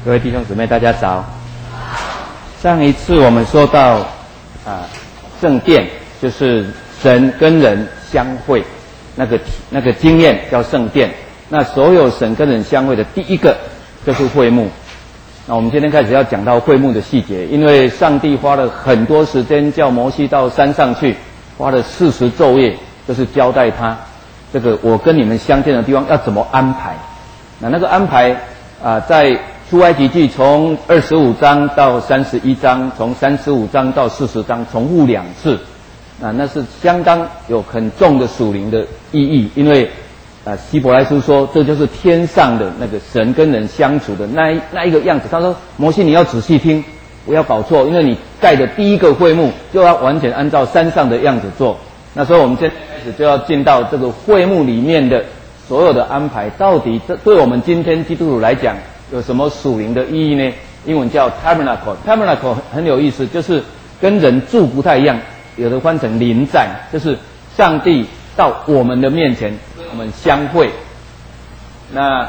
各位弟兄姊妹，大家早。上一次我们说到圣殿，就是神跟人相会那个经验叫圣殿。那所有神跟人相会的第一个就是会幕。那我们今天开始要讲到会幕的细节，因为上帝花了很多时间叫摩西到山上去，花了40昼夜，就是交代他这个我跟你们相见的地方要怎么安排。那个安排在出埃及记从25章到31章，从35章到40章重复2次，那是相当有很重的属灵的意义，因为希伯来书说这就是天上的那个神跟人相处的那一个样子。他说摩西你要仔细听，不要搞错，因为你盖的第一个会幕就要完全按照山上的样子做。那所以我们现在开始就要进到这个会幕里面的所有的安排，到底这对我们今天基督徒来讲有什么属灵的意义呢？英文叫 tabernacle。tabernacle 很有意思，就是跟人住不太一样，有的翻成临在，就是上帝到我们的面前，跟我们相会。那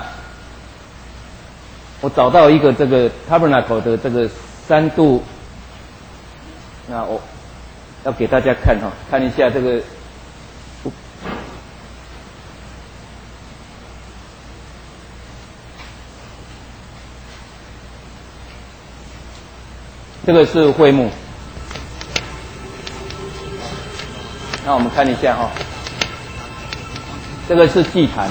我找到一个这个 tabernacle 的这个3度，那我要给大家看看一下这个。这个是会幕，那我们看一下这个是祭坛，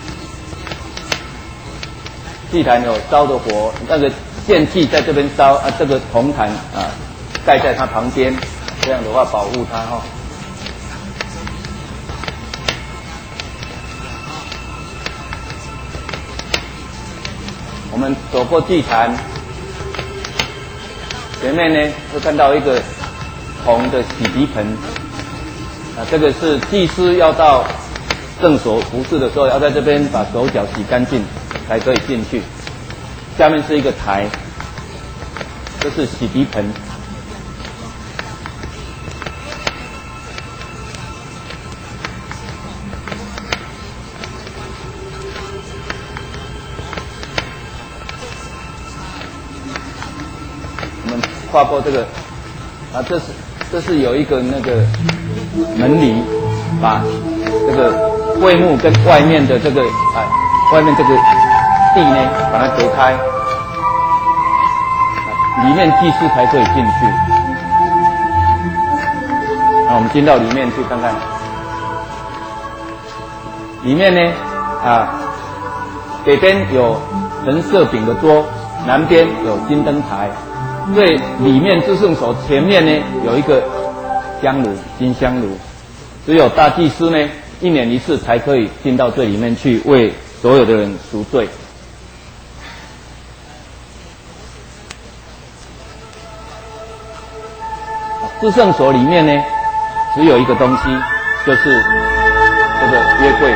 祭坛有烧的火，那个献祭在这边烧这个铜坛盖在它旁边，这样的话保护它我们走过祭坛。前面呢会看到一个铜的洗涤盆，这个是祭司要到圣所服侍的时候，要在这边把手脚洗干净才可以进去。下面是一个台，这是洗涤盆。跨过这个这是有一个那个门篱，把这个会幕跟外面的这个外面这个地呢把它隔开，里面祭司才可以进去。那我们进到里面去看看，里面呢北边有陈设饼的桌，南边有金灯台。最里面至圣所前面呢有一个香炉，金香炉，只有大祭司呢1年1次才可以进到这里面去为所有的人赎罪。至圣所里面呢只有一个东西，就是这个约柜，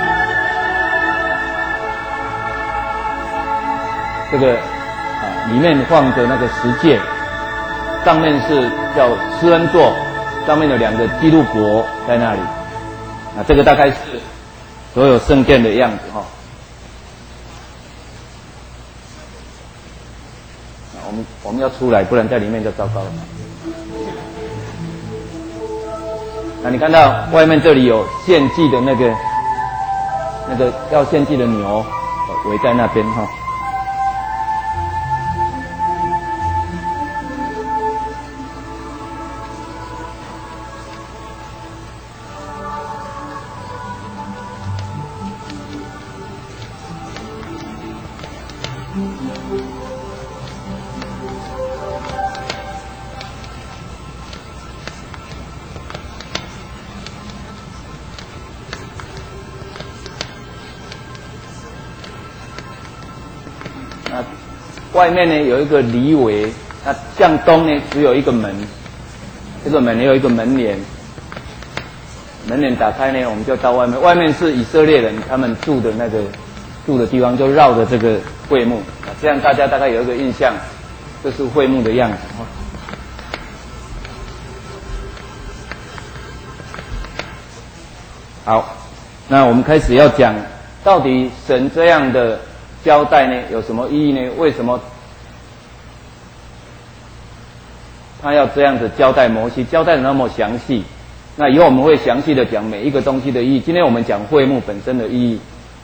这个里面放着那个十诫，上面是叫施恩座，上面有2个基督国在那里。这个大概是所有圣殿的样子我们要出来，不然在里面就糟糕了。你看到外面这里有献祭的那个要献祭的牛围在那边外面呢有一个篱围，向东呢只有一个门，这个门也有一个门帘，门帘打开呢我们就到外面，外面是以色列人他们住的地方，就绕着这个会幕，这样大家大概有一个印象，这是会幕的样子好，那我们开始要讲到底神这样的交代呢有什么意义呢？为什么他要这样子交代摩西，交代的那么详细？那以后我们会详细的讲每一个东西的意义。今天我们讲会幕本身的意义，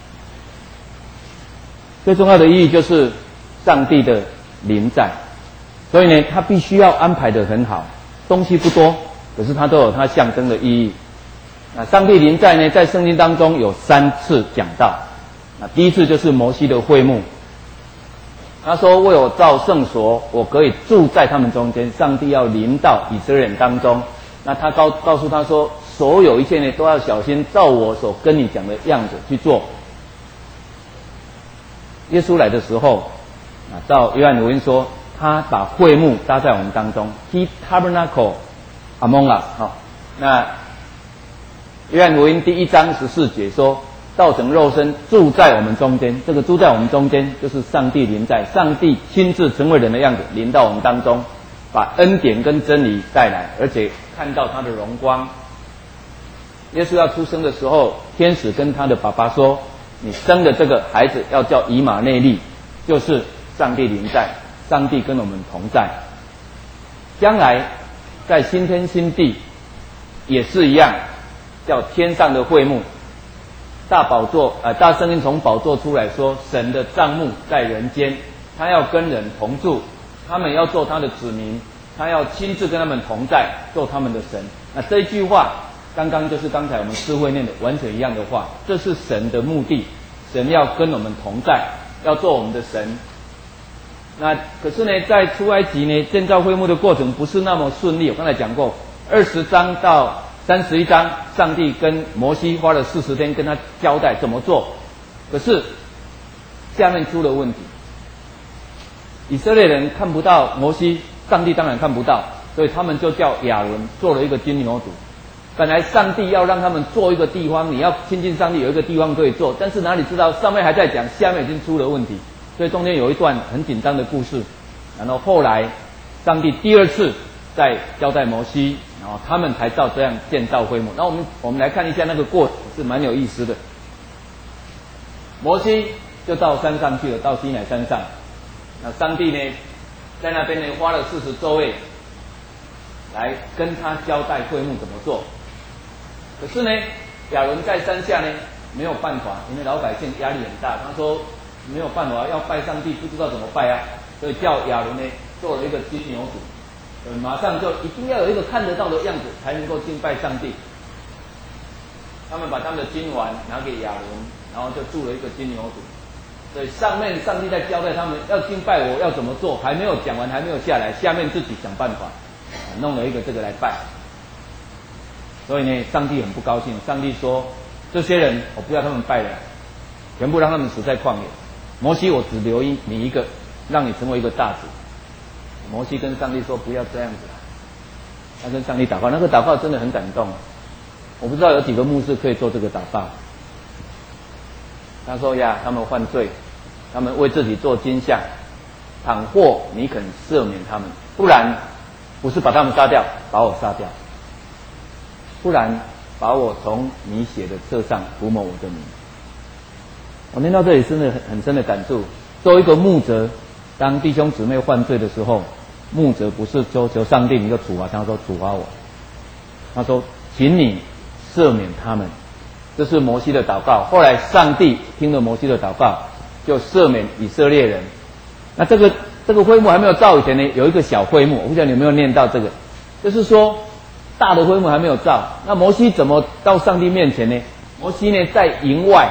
最重要的意义就是上帝的临在，所以呢，他必须要安排得很好，东西不多，可是它都有它象征的意义。那上帝临在呢，在圣经当中有3次讲到。那第一次就是摩西的会幕，他说为我造圣所，我可以住在他们中间。上帝要临到以色列人当中，那他告诉他说，所有一切呢都要小心，照我所跟你讲的样子去做。耶稣来的时候，照约翰福音说，他把会幕搭在我们当中 ，He tabernacle among us。那约翰福音第1章14节说，道成肉身住在我们中间。这个住在我们中间，就是上帝临在，上帝亲自成为人的样子，临到我们当中，把恩典跟真理带来，而且看到他的荣光。耶稣要出生的时候，天使跟他的爸爸说，你生的这个孩子要叫以马内利，就是上帝临在，上帝跟我们同在。将来在新天新地也是一样，叫天上的会幕。大圣经从宝座出来说，神的帐幕在人间，他要跟人同住，他们要做他的子民，他要亲自跟他们同在，做他们的神。那这一句话刚刚就是刚才我们智慧念的完全一样的话，这是神的目的，神要跟我们同在，要做我们的神。那可是呢，在出埃及呢建造会幕的过程不是那么顺利。我刚才讲过，20章到31章，上帝跟摩西花了40天跟他交代怎么做，可是下面出了问题，以色列人看不到摩西，上帝当然看不到，所以他们就叫亚伦做了一个金牛犊。本来上帝要让他们做一个地方，你要亲近上帝有一个地方可以做，但是哪里知道上面还在讲，下面已经出了问题，所以中间有一段很紧张的故事。然后后来上帝第2次再交代摩西，然后他们才照这样建造会幕。那我们来看一下那个过程，是蛮有意思的。摩西就到山上去了，到西乃山上。那上帝呢，在那边呢花了40昼夜来跟他交代会幕怎么做。可是呢，亚伦在山下呢没有办法，因为老百姓压力很大，他说没有办法要拜上帝，不知道怎么拜啊，所以叫亚伦呢做了一个金牛犊。马上就一定要有一个看得到的样子，才能够敬拜上帝。他们把他们的金环拿给亚伦，然后就铸了一个金牛犊。所以上面上帝在交代他们要敬拜我要怎么做，还没有讲完，还没有下来，下面自己想办法，弄了一个这个来拜。所以呢，上帝很不高兴，上帝说：这些人我不要他们拜了，全部让他们死在旷野。摩西，我只留你一个，让你成为一个大子。摩西跟上帝说：不要这样子。他跟上帝祷告，那个祷告真的很感动。我不知道有几个牧师可以做这个祷告。他说呀，他们犯罪，他们为自己做金像，倘或你肯赦免他们，不然不是把他们杀掉，把我杀掉，不然把我从你写的册上涂抹我的名。我念到这里真的很深的感触。作为一个牧者，当弟兄姊妹犯罪的时候，牧者不是求上帝你就处罚他，说处罚我，他说请你赦免他们。这是摩西的祷告。后来上帝听了摩西的祷告，就赦免以色列人。那这个会幕还没有造以前呢，有一个小会幕，我不知道你有没有念到这个，就是说大的会幕还没有造。那摩西怎么到上帝面前呢？摩西呢在营外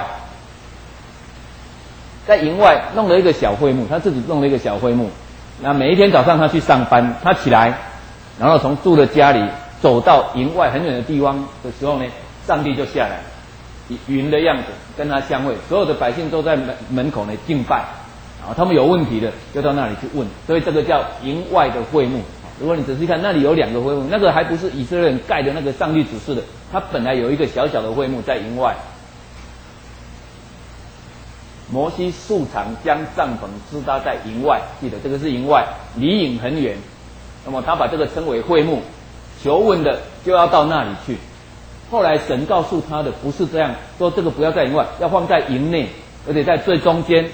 弄了一个小会幕，他自己弄了一个小会幕。那每一天早上他去上班，他起来，然后从住的家里走到营外很远的地方的时候呢，上帝就下来，以云的样子跟他相会，所有的百姓都在门口呢敬拜，然后他们有问题的就到那里去问，所以这个叫营外的会幕。如果你仔细看，那里有2个会幕，那个还不是以色列人盖的那个上帝指示的，他本来有一个小小的会幕在营外。摩西素常将帐篷支搭在营外，记得这个是营外，离营很远。那么他把这个称为会幕，求问的就要到那里去。后来神告诉他的不是这样，说这个不要在营外，要放在营内，而且在最中间。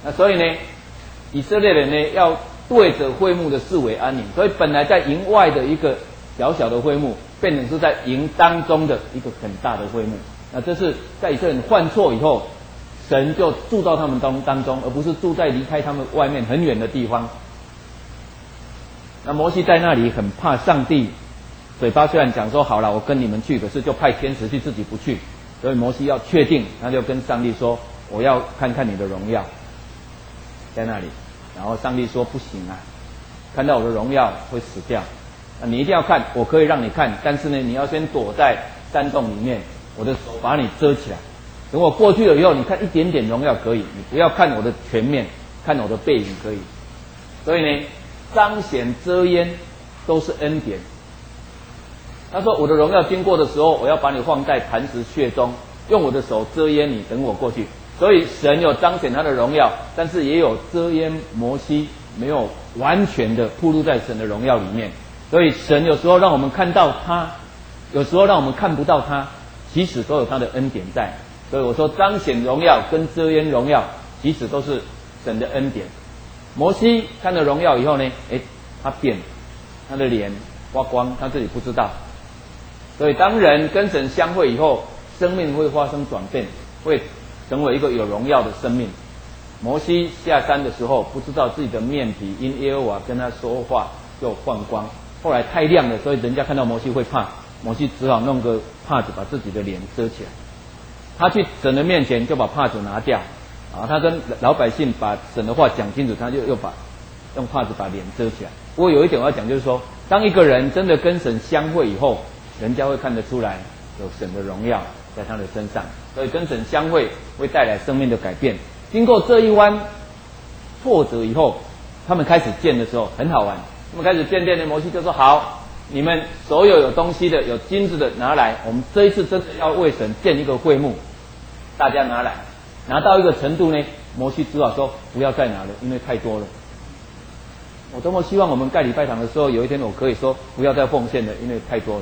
那所以呢，以色列人呢要对着会幕的四围安营，所以本来在营外的一个小小的会幕，变成是在营当中的一个很大的会幕。那这是在以色列人犯错以后，神就住到他们当中，而不是住在离开他们外面很远的地方。那摩西在那里很怕上帝，嘴巴虽然讲说好了，我跟你们去，可是就派天使去，自己不去。所以摩西要确定，他就跟上帝说：“我要看看你的荣耀。”在那里，然后上帝说：“不行啊，看到我的荣耀会死掉。你一定要看，我可以让你看，但是呢，你要先躲在山洞里面，我的手把你遮起来。等我过去了以后，你看一点点荣耀可以，你不要看我的全面，看我的背影可以。所以呢，彰显遮掩都是恩典。他说我的荣耀经过的时候，我要把你放在磐石穴中，用我的手遮掩你，等我过去。所以神有彰显他的荣耀，但是也有遮掩摩西没有完全的暴露在神的荣耀里面。所以神有时候让我们看到他，有时候让我们看不到他，其实都有他的恩典在。所以我说彰显荣耀跟遮掩荣耀，其实都是神的恩典。摩西看了荣耀以后呢，他变，他的脸发光，他自己不知道。所以当人跟神相会以后，生命会发生转变，会成为一个有荣耀的生命。摩西下山的时候，不知道自己的面皮因耶和华跟他说话就放光，后来太亮了，所以人家看到摩西会怕，摩西只好弄个帕子把自己的脸遮起来。他去神的面前就把帕子拿掉，他跟老百姓把神的话讲清楚，他就又用帕子把脸遮起来。不过有一点我要讲，就是说，当一个人真的跟神相会以后，人家会看得出来有神的荣耀在他的身上，所以跟神相会会带来生命的改变。经过这一弯挫折以后，他们开始建的时候很好玩。他们开始建殿的，摩西就说：“好，你们所有东西的、有金子的拿来，我们这一次真的要为神建一个会幕，大家拿来。拿到一个程度呢，摩西只好说不要再拿了，因为太多了。我多么希望我们盖礼拜堂的时候，有一天我可以说不要再奉献了，因为太多了。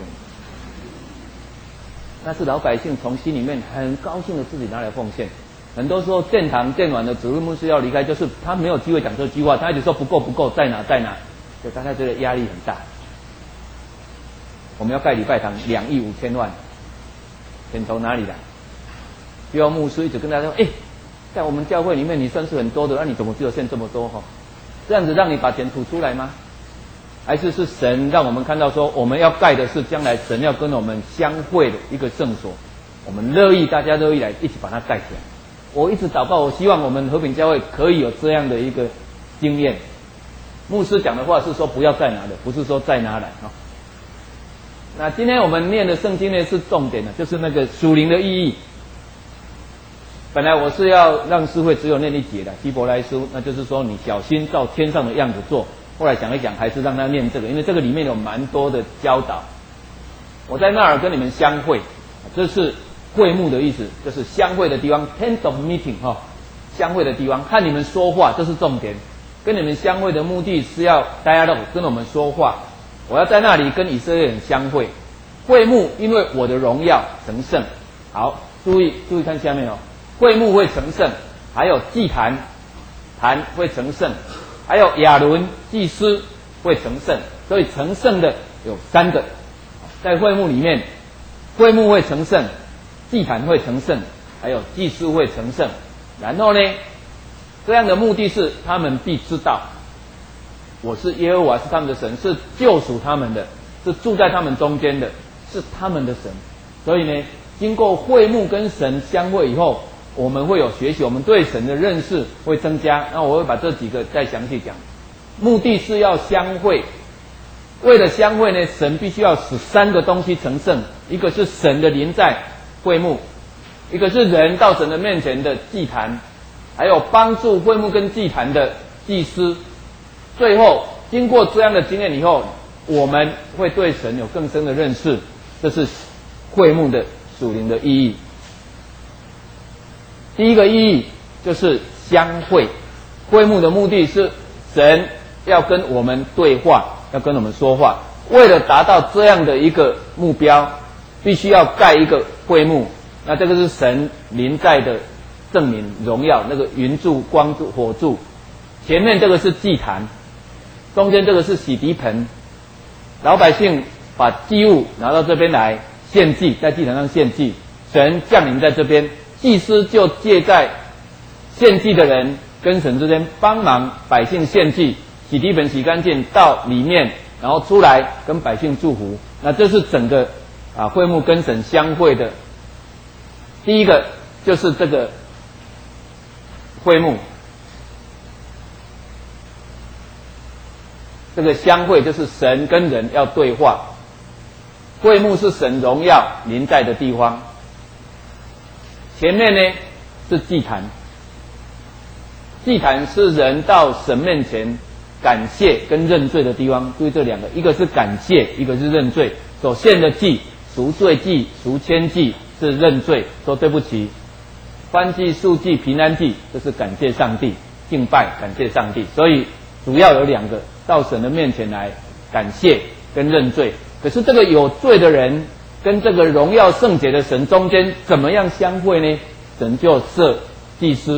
那是老百姓从心里面很高兴的自己拿来奉献。很多时候建堂建完了，主任牧师要离开，就是他没有机会讲这句话，他一直说不够不够，再拿，所以大家觉得压力很大。我们要盖礼拜堂2亿5千万，钱从哪里来？需要牧师一直跟大家说，在我们教会里面你算是很多的，那你怎么只有献这么多？这样子让你把钱吐出来吗？还是神让我们看到说，我们要盖的是将来神要跟我们相会的一个圣所，我们大家乐意来一起把它盖起来。我一直祷告，我希望我们和平教会可以有这样的一个经验。牧师讲的话是说不要再拿的，不是说再拿来。那今天我们念的圣经呢是重点的，就是那个属灵的意义。本来我是要让诗会只有念一节的希伯来书，那就是说你小心照天上的样子做。后来想一想，还是让他念这个，因为这个里面有蛮多的教导。我在那儿跟你们相会，这是会幕的意思，就是相会的地方 ，tent of meeting 相会的地方，和你们说话，这是重点。跟你们相会的目的是要dialogue，跟我们说话。我要在那里跟以色列人相会。会幕因为我的荣耀成圣。好，注意看下面会幕会成圣，还有祭坛会成圣。还有亚伦祭司会成圣，所以成圣的有3个，在会幕里面，会幕会成圣，祭坛会成圣，还有祭司会成圣。然后呢，这样的目的是他们必知道，我是耶和华，是他们的神，是救赎他们的，是住在他们中间的，是他们的神。所以呢，经过会幕跟神相会以后，我们会有学习，我们对神的认识会增加。那我会把这几个再详细讲。目的是要相会，为了相会呢，神必须要使3个东西成圣，一个是神的临在会幕，一个是人到神的面前的祭坛，还有帮助会幕跟祭坛的祭司。最后经过这样的经验以后，我们会对神有更深的认识，这是会幕的属灵的意义。第一个意义就是相会，会幕的目的是神要跟我们对话，要跟我们说话。为了达到这样的一个目标，必须要盖一个会幕。那这个是神临在的圣名荣耀，那个云柱、光柱、火柱，前面这个是祭坛，中间这个是洗涤盆，老百姓把祭物拿到这边来献祭，在祭坛上献祭，神降临在这边，祭司就借在献祭的人跟神之间帮忙百姓献祭，洗涤盆洗干净到里面，然后出来跟百姓祝福。那这是整个会幕跟神相会的第一个，就是这个会幕，这个相会就是神跟人要对话，会幕是神荣耀临在的地方。前面呢是祭坛，祭坛是人到神面前感谢跟认罪的地方。注意这两个，一个是感谢，一个是认罪。所献的祭，赎罪祭、赎愆祭是认罪，说对不起；欢祭、赎祭、平安祭，这是感谢上帝，敬拜感谢上帝。所以主要有两个，到神的面前来感谢跟认罪。可是这个有罪的人跟这个荣耀圣洁的神中间怎么样相会呢？神就设祭司。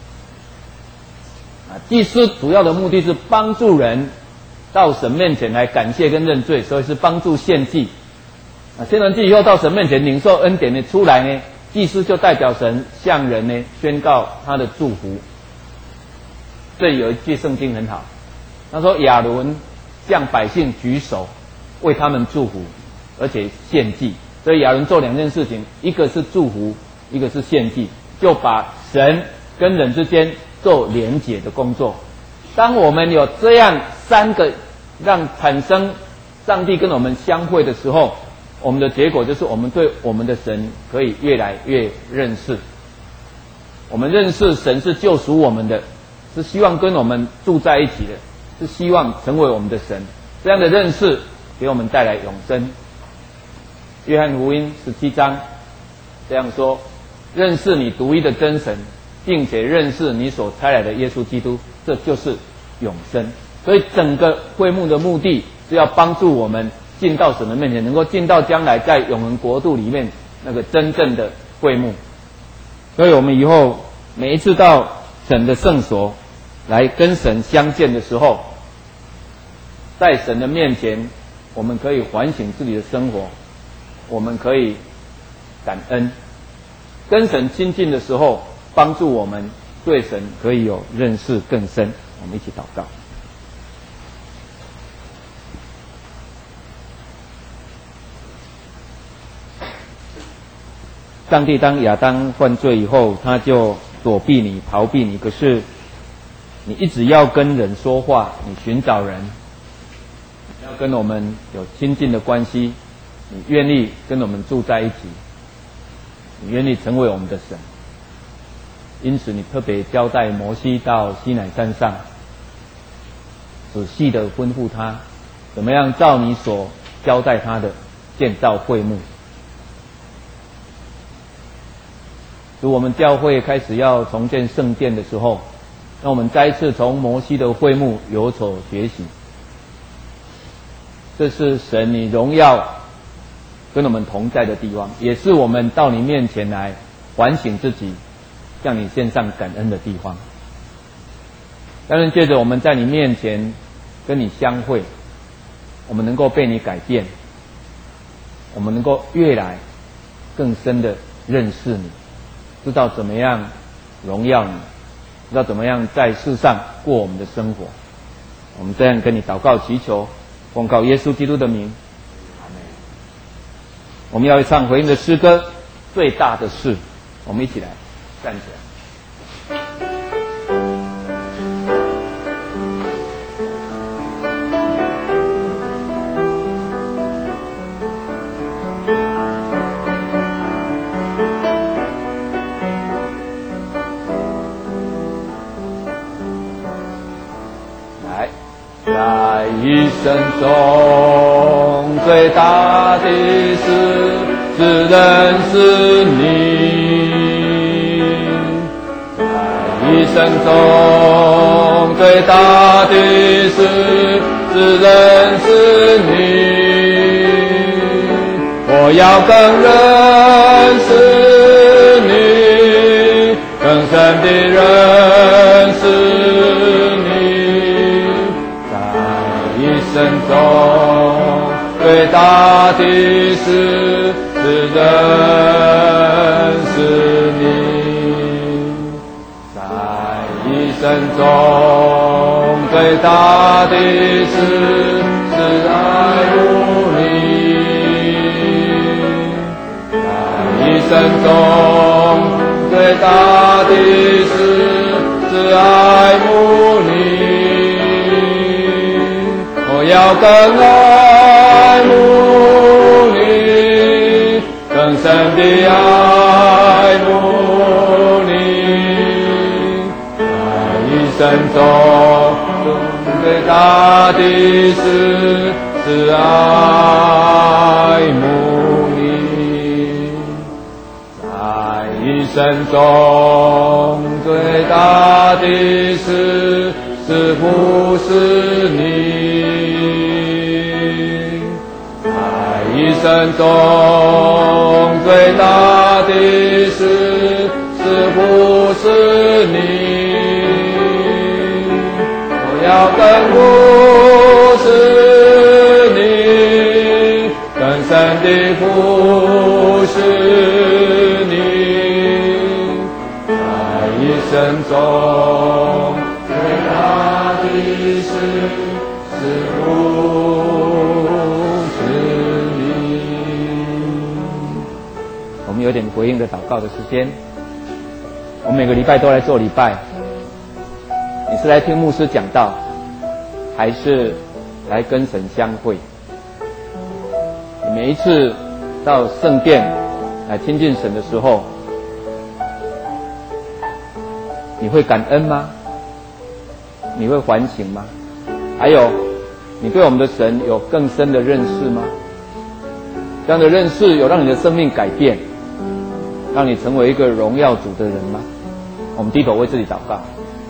祭司主要的目的是帮助人到神面前来感谢跟认罪，所以是帮助献祭。献完祭以后到神面前领受恩典的出来呢，祭司就代表神向人呢宣告他的祝福。这里有一句圣经很好，他说亚伦向百姓举手为他们祝福，而且献祭。所以亚伦做两件事情，一个是祝福，一个是献祭，就把神跟人之间做连结的工作。当我们有这样三个让产生上帝跟我们相会的时候，我们的结果就是我们对我们的神可以越来越认识。我们认识神是救赎我们的，是希望跟我们住在一起的，是希望成为我们的神。这样的认识给我们带来永生。约翰福音17章这样说：认识你独一的真神，并且认识你所差来的耶稣基督，这就是永生。所以整个会幕的目的是要帮助我们进到神的面前，能够进到将来在永恒国度里面那个真正的会幕。所以我们以后每一次到神的圣所来跟神相见的时候，在神的面前我们可以反省自己的生活，我们可以感恩，跟神亲近的时候帮助我们对神可以有认识更深。我们一起祷告。上帝当亚当犯罪以后，他就躲避你、逃避你，可是你一直要跟人说话，你寻找人，要跟我们有亲近的关系，你愿意跟我们住在一起，你愿意成为我们的神。因此你特别交代摩西到西乃山上，仔细的吩咐他怎么样照你所交代他的建造会幕。如我们教会开始要重建圣殿的时候，让我们再一次从摩西的会幕有所学习。这是神你荣耀跟我们同在的地方，也是我们到你面前来反省自己，向你献上感恩的地方。当然借着我们在你面前跟你相会，我们能够被你改变，我们能够越来更深的认识你，知道怎么样荣耀你，知道怎么样在世上过我们的生活。我们这样跟你祷告祈求，奉靠耶稣基督的名，阿们。我们要唱回应的诗歌，最大的事。我们一起来站起来。在一生中最大的事是认识你，在一生中最大的事是认识你，我要更认识你，更深地认识你，在一生中最大的事是认识你，在一生中最大的事是爱慕你，在一生中最大的事是爱慕你，我要更爱慕你，更深地爱慕你，在一生中最大的事是爱慕你，在一生中最大的事是服侍你，在一生中最大的事是服侍你，我要更服侍你，更深地服侍你，在一生中最大的事是服侍你。我们有点回应的祷告的时间，我们每个礼拜都来做礼拜。你是来听牧师讲道，还是来跟神相会？你每一次到圣殿来亲近神的时候，你会感恩吗？你会反省吗？还有，你对我们的神有更深的认识吗？这样的认识有让你的生命改变，让你成为一个荣耀主的人吗？我们低头为自己祷告。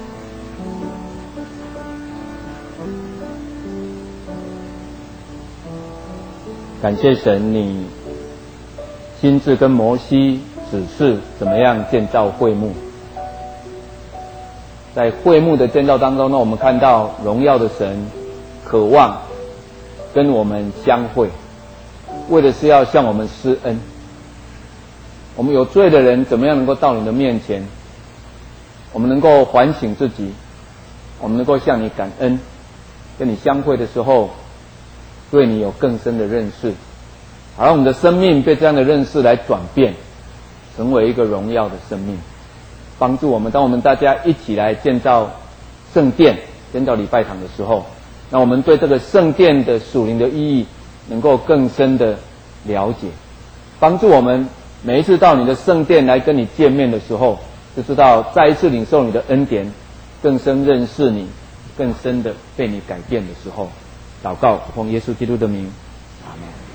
感谢神，你亲自跟摩西指示怎么样建造会幕。在会幕的建造当中呢，我们看到荣耀的神渴望跟我们相会，为的是要向我们施恩。我们有罪的人怎么样能够到你的面前？我们能够反省自己，我们能够向你感恩，跟你相会的时候对你有更深的认识，好让我们的生命被这样的认识来转变，成为一个荣耀的生命，帮助我们。当我们大家一起来建造圣殿、建造礼拜堂的时候，那我们对这个圣殿的属灵的意义能够更深的了解，帮助我们每一次到你的圣殿来跟你见面的时候，就知道再一次领受你的恩典，更深认识你，更深的被你改变的时候。祷告奉耶稣基督的名，阿们。